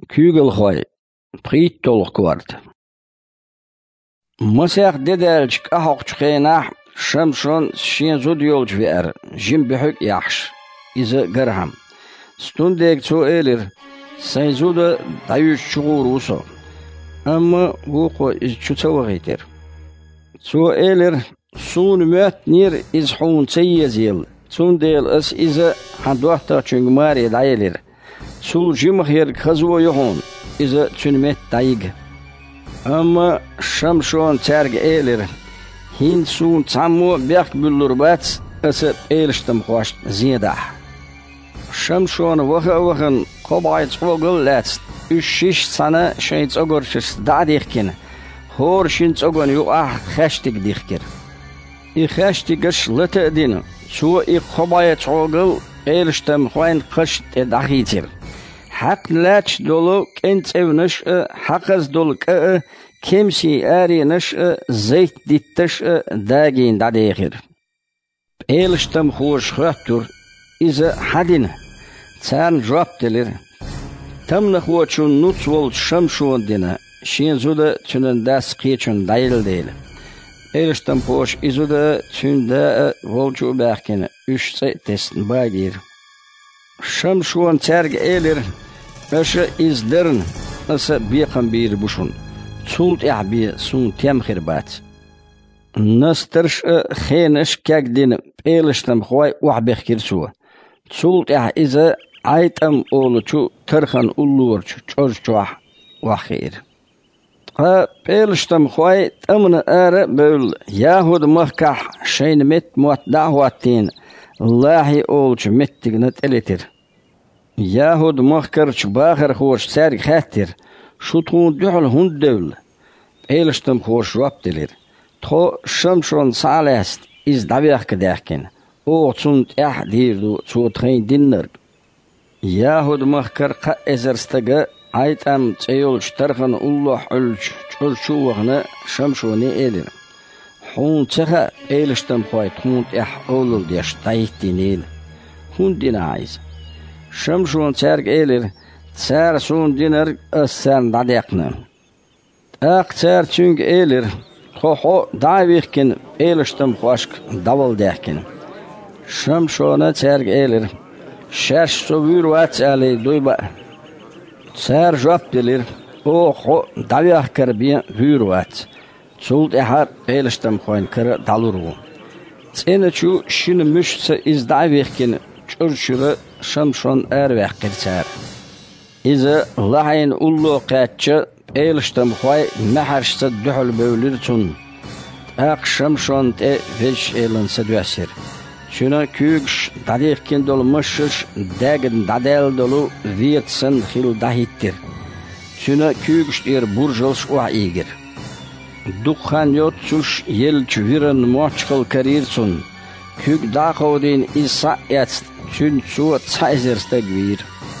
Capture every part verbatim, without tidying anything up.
Kügelhoy, prittolk quart. Masach dedelch ahoch qenah shamshon shin zudyolch ver, jim behuk yahsh. Ize garham. Stundek zu elir, say zuda dayush chuguruso. Amma wuqo iz chutawagiter. Zu elir, sun möt nir iz hun tseyezil. Zundel as ize handwachta chungmari dayelir. Sul jimhir khazwo yohon ize tünmet daig. Amma shamshon terg elir. Hin sun tammo berg bullur bats as elshtem khosh ziedah. Shamshon wacha wachen qobait tsogol letst. Ushish sana shayn tsogorshis dadikkin. Hor shin tsogon yu ah khashtig dikhkir. I khashtigish latadin. Su I qobait tsogol elshtem khoyn qasht dahitir. Haq lach dolu kent evnish haqaz dolu ka kimsi arinish zeyt dittish dagin dadegir. Elshtem khosh khatur iz hadin tsarn jobdelir. Tamna khochun nutswol shamshon dina shin zuda tünen das qichun dayil değil. Elshtem khosh izuda tünda volju berkin üç testen bagir. Shamshon terg elir Asha izlerin asa biqam bir bushun. Tsult ihbi sun temkhir bat. Nastarsh khenish kagdin elishtam khoy wahbekh kirsuwa. Tsult ih iza aytam oluchu tarkhan ullurchu chorchwah wakhir. Ha elishtam khoy tamna ara böl yahud mahkah shayn met muat dahwatin Allahi olchu mettignet eletir. Yahud mahkarch bakhar khosh sarg khatir shutun duhl hund dewl elshtem khosh wapdelir tho shamshon salast iz davyak derken o tsunt eh dirdu zu train dinner Yahud mahkar qa ezerstaga aytam tseyol shtarkhan ullah ulch chulchuwagna shamshoni elir hun tsaha elshtem khoy tunt eh olul desh taytinil hundina aiz Shamshon terg elir, tsar sun diner asan dadekne. Aq tsar chung elir, ho davikkin elishtem khoshk daval derkin. Shamshona terg elir, shash so virwat ali doyba. Tsar jobdelir, o ho davikkar bi virwat. Sult ehar elishtem khoyn kar daluru. Tsenechu shin müşse iz davikkin churshura Shamshon erwech kirtsar. Iza lahayn ullu qatcha elshtem khoy maharshta duhul bölir tun. Aq Shamshon te vesh elan sadwasir. Shuna kügsh dadikkin dol mushish dagin dadel dolu vietsen khil dahittir. Shuna kügsh er burjolsh wa igir. Dukhan yot sush yel chviran mochkal karir tun. Küg daqodin isa yatst Tün zu Zeiserstag wir.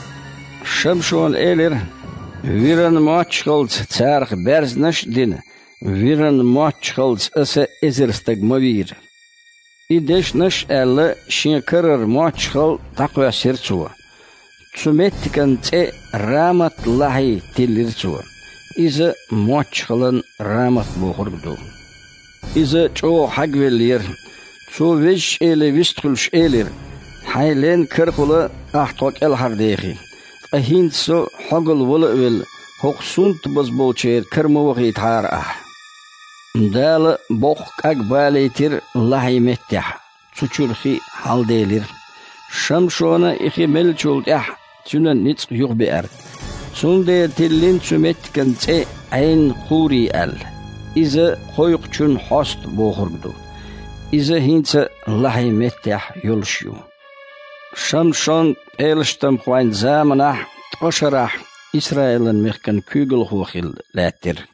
Shamshon elir, viren mochkolz tsarg berznish din, viren mochkolz asa ezerstag mavir. Ideshnish elle shinkarar mochkol taqwasir tsuwa. Tsumettikan tse ramat lahi tilir tsuwa. Iza mochkolan ramat bohurgdu. Iza cho hagvelir, tsu vish ele vistkulsh elir, Haylen kirkula ahtok el hardegi. Ahintso hogel wolwil hoqsunt bazbolcher kirmawgi tar ah. Dal bokh agbalitir lahimettah. Tsuchurhi haldelir. Shamshona ikhi melchult ah. Tsunan nits yughbiar. Tsunde tillin tsumetkan tse ayn khuri al. Iza qoyqchun host bohurgdu. Iza hintsa lahimettah yulshu. Shamshon elshtem khoyn zamanah tosharah Israelen mechkan kügel hochil later.